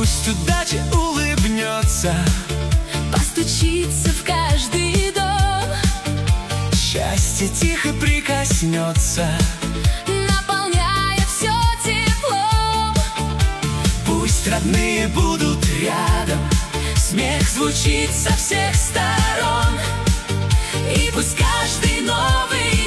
Пусть удача улыбнется, постучится в каждый дом, счастье тихо прикоснется, наполняя все теплом. пусть родные будут рядом, смех звучит со всех сторон, и пусть каждый новый